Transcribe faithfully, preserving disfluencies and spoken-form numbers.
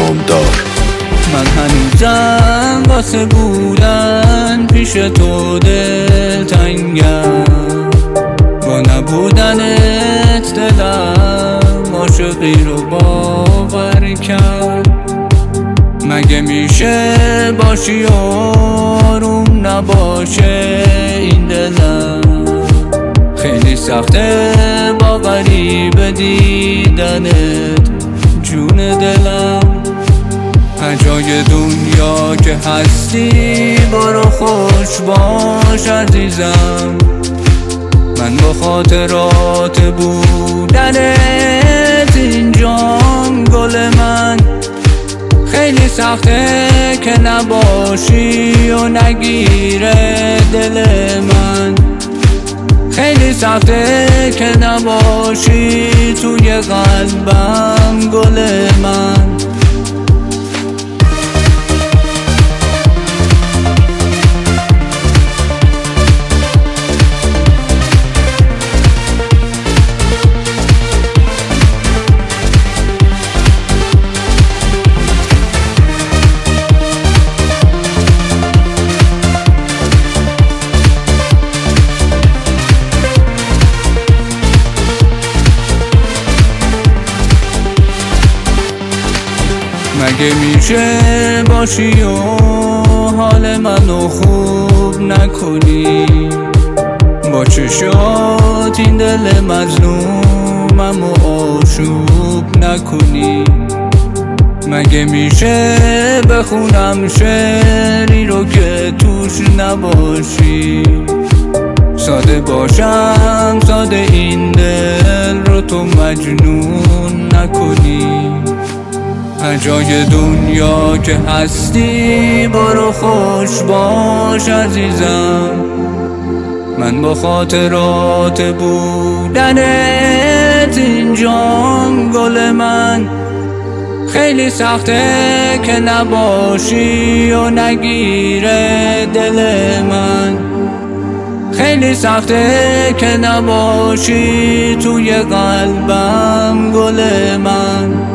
نامدار. من هنوزم واسه بودن پیش تو دلتنگم، با نبودنت دلم عاشقی رو باور کرد. مگه میشه باشی و آروم نباشه این دلم؟ خیلی سخته با غریبه دیدنت جون دلم. هر جای دنیا که هستی برو خوش باش عزیزم، من با خاطرات بودنت اینجام گل من. خیلی سخته که نباشی و نگیره دل من، خیلی سخته که نباشی توی قلبم گل من. مگه میشه باشی و حال منو خوب نکنی؟ با چشات این دل مظلومم و آشوب نکنی؟ مگه میشه بخونم شعری رو که توش نباشی؟ ساده باشم ساده این دل رو تو مجنون نکنی؟ هر جای دنیا که هستی برو خوش باش عزیزم، من با خاطرات بودنت اینجام گل من. خیلی سخته که نباشی و نگیره دل من، خیلی سخته که نباشی توی قلبم گل من.